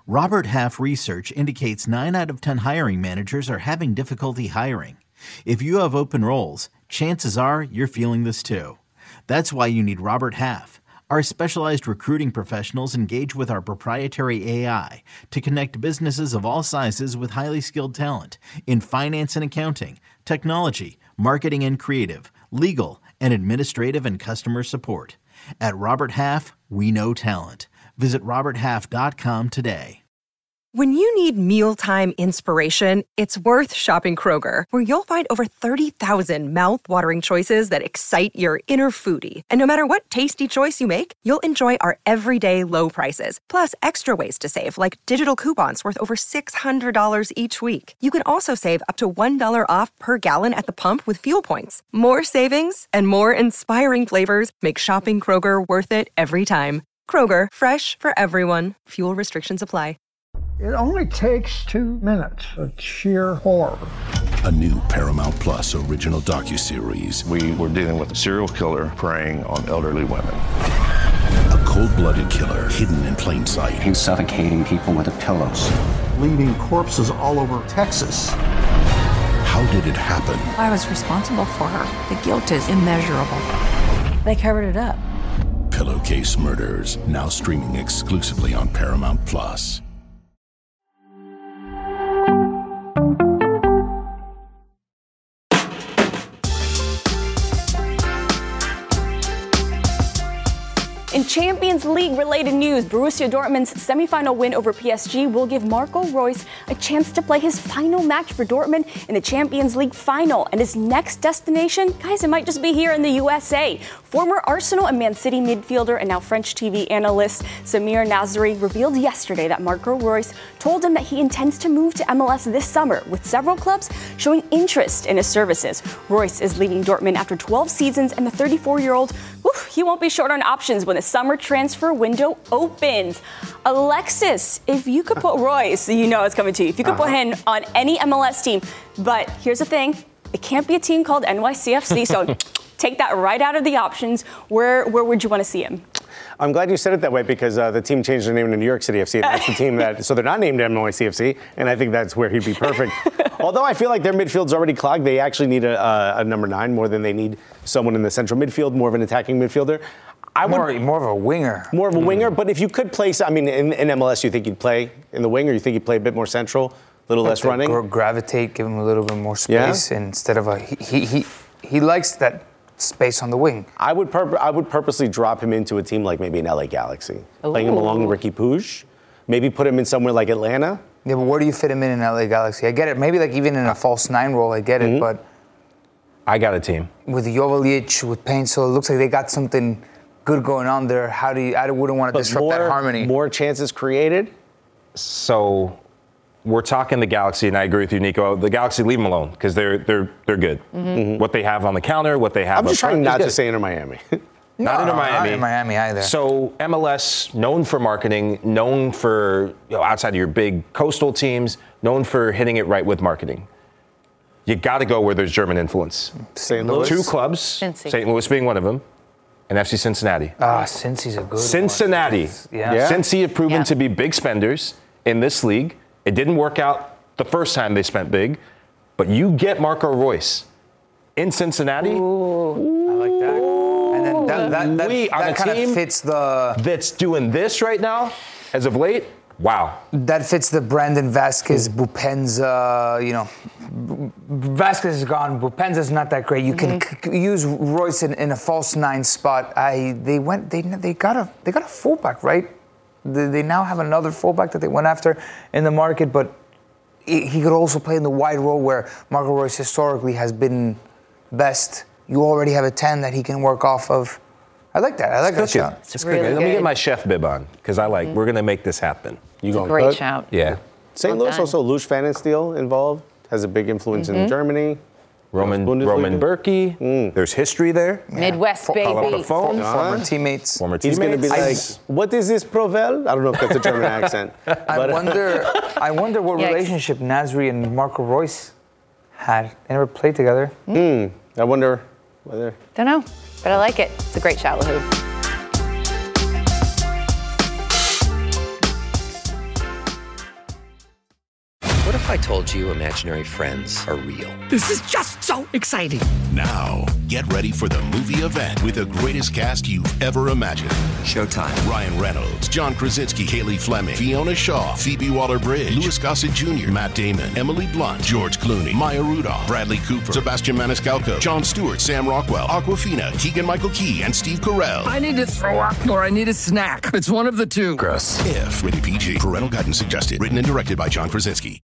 Robert Half research indicates 9 out of 10 hiring managers are having difficulty hiring. If you have open roles, chances are you're feeling this too. That's why you need Robert Half. Our specialized recruiting professionals engage with our proprietary AI to connect businesses of all sizes with highly skilled talent in finance and accounting, technology, marketing and creative, legal, and administrative and customer support. At Robert Half, we know talent. Visit roberthalf.com today. When you need mealtime inspiration, it's worth shopping Kroger, where you'll find over 30,000 mouth-watering choices that excite your inner foodie. And no matter what tasty choice you make, you'll enjoy our everyday low prices, plus extra ways to save, like digital coupons worth over $600 each week. You can also save up to $1 off per gallon at the pump with fuel points. More savings and more inspiring flavors make shopping Kroger worth it every time. Kroger, fresh for everyone. Fuel restrictions apply. It only takes 2 minutes of sheer horror. A new Paramount Plus original docuseries. We were dealing with a serial killer preying on elderly women. A cold-blooded killer hidden in plain sight. He's suffocating people with the pillows. Leaving corpses all over Texas. How did it happen? I was responsible for her. The guilt is immeasurable. They covered it up. Pillowcase Murders, now streaming exclusively on Paramount Plus. In Champions League-related news, Borussia Dortmund's semifinal win over PSG will give Marco Reus a chance to play his final match for Dortmund in the Champions League final. And his next destination, guys, it might just be here in the USA. Former Arsenal and Man City midfielder and now French TV analyst Samir Nasri revealed yesterday that Marco Reus told him that he intends to move to MLS this summer, with several clubs showing interest in his services. Reus is leaving Dortmund after 12 seasons, and the 34-year-old, he won't be short on options when the summer transfer window opens. Alexis, if you could put Reus, you know it's coming to you, if you could put him on any MLS team, but here's the thing, it can't be a team called NYCFC, so take that right out of the options. Where would you want to see him? I'm glad you said it that way, because the team changed their name to New York City FC, and that's the team that, so they're not named NYCFC, and I think that's where he'd be perfect. Although I feel like their midfield's already clogged, they actually need a number 9 more than they need someone in the central midfield, more of an attacking midfielder. More of a winger. More of a winger, but if you could place, I mean, in MLS, you think you'd play in the wing, or you think you'd play a bit more central, a little less running? Gravitate, give him a little bit more space, instead of he likes that space on the wing. I would purposely drop him into a team like maybe an LA Galaxy, playing him along Ricky Puig, maybe put him in somewhere like Atlanta. Yeah, but where do you fit him in LA Galaxy? I get it. Maybe like even in a false 9 role, I get it, but I got a team. With Joveljic, with Payne, so it looks like they got something good going on there. I wouldn't want to disrupt that harmony. More chances created? So we're talking the Galaxy, and I agree with you, Nico. The Galaxy, leave them alone, because they're good. Mm-hmm. What they have on the counter, what they have. I'm just trying not to say Inter Miami. Not Inter Miami. Not in Miami either. So MLS, known for marketing, known for, outside of your big coastal teams, known for hitting it right with marketing. You got to go where there's German influence. St. Louis. 2 clubs, St. Louis being one of them, and FC Cincinnati. Cincy's a good Cincinnati. one. Yeah. Cincy have proven to be big spenders in this league. It didn't work out the first time they spent big, but you get Marco Reus in Cincinnati. Ooh. I like that. And then that kind of fits that's doing this right now, as of late. Wow. That fits the Brandon Vasquez, Bupenza, Vasquez is gone. Bupenza's not that great. You can use Reus in a false 9 spot. They got a fullback, right? They now have another fullback that they went after in the market, but he could also play in the wide role where Marco Reus historically has been best. You already have a 10 that he can work off of. I like that. I like that shot. It's really good. Let me get my chef bib on, because we're going to make this happen. You going great shout. Yeah. St. Louis also, Luis Van Steel involved, has a big influence in Germany. Roman Berkey. There's history there. Midwest, baby. Call up the phone. Former teammates. He's going to be like, what is this Provel? I don't know if that's a German accent. I wonder what relationship Nasri and Marco Reus had. They never played together. I wonder whether. Don't know, but I like it. It's a great shot, Wahoo. if I told you imaginary friends are real? This is just so exciting. Now, get ready for the movie event with the greatest cast you've ever imagined. Showtime. Ryan Reynolds, John Krasinski, Kaylee Fleming, Fiona Shaw, Phoebe Waller-Bridge, Louis Gossett Jr., Matt Damon, Emily Blunt, George Clooney, Maya Rudolph, Bradley Cooper, Sebastian Maniscalco, Jon Stewart, Sam Rockwell, Awkwafina, Keegan-Michael Key, and Steve Carell. I need to throw up or I need a snack. It's one of the two. Gross. If. Rated PG. Parental guidance suggested. Written and directed by John Krasinski.